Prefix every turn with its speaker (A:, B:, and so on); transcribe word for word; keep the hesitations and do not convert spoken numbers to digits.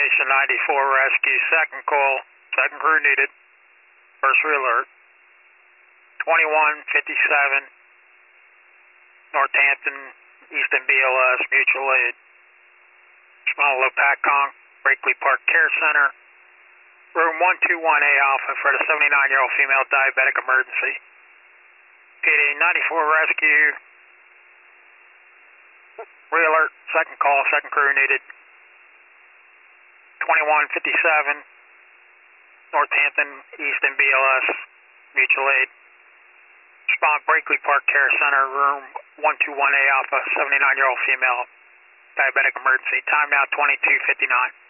A: Station ninety-four rescue, second call, second crew needed. First alert. twenty-one fifty-seven, Northampton, Easton B L S, mutual aid. Small low PACCON, Brakely Park Care Center. Room one two one A Alpha for the seventy-nine-year-old female diabetic emergency. P D ninety-four rescue. Re-alert, second call, second crew needed. twenty-one fifty-seven, Northampton, Easton B L S, mutual aid. Respond Brakely Park Care Center, room one two one A Alpha, seventy-nine-year-old female diabetic emergency. Time now twenty-two fifty-nine.